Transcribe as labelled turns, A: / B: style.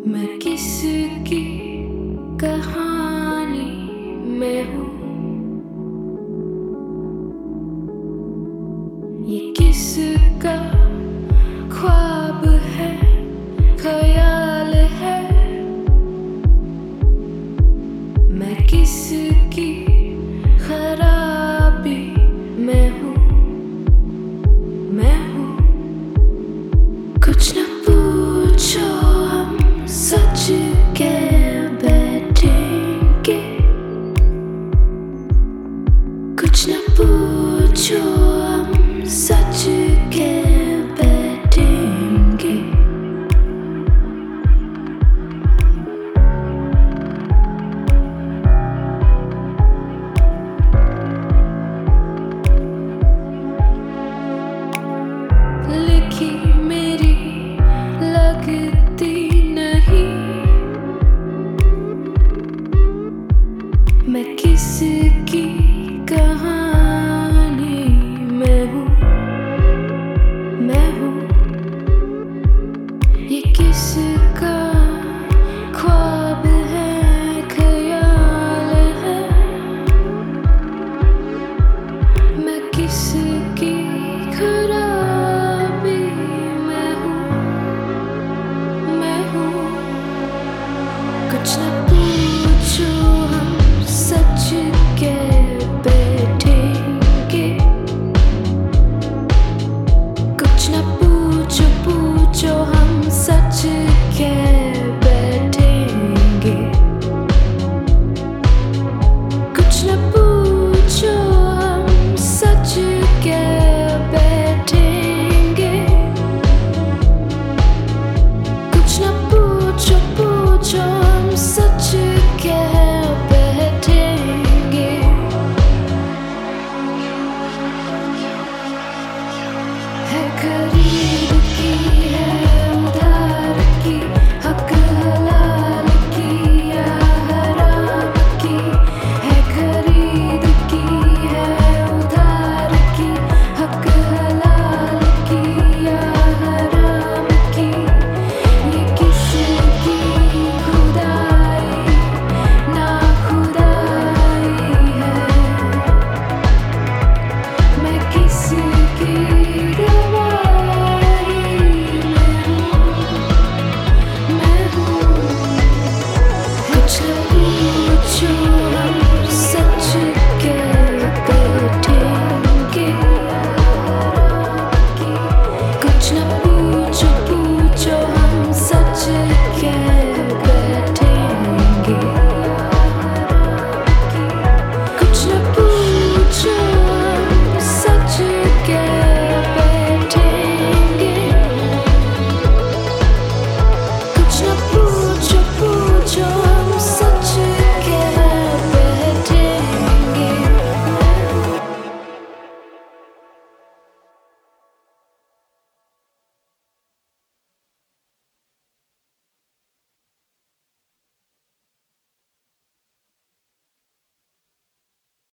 A: मैं किसकी कहानी में हूँ, ये किसका ख्वाब है, ख्याल है। मैं किसकी खराबी में हूँ, मैं हूँ। कुछ न पूछो, हम सच के बैठेंगे। कुछ न पूछो, हम सच के बैठेंगे। लिखी मेरी लगती नहीं, मैं किसकी कहानी में हूँ, मैं हूँ। ये किसका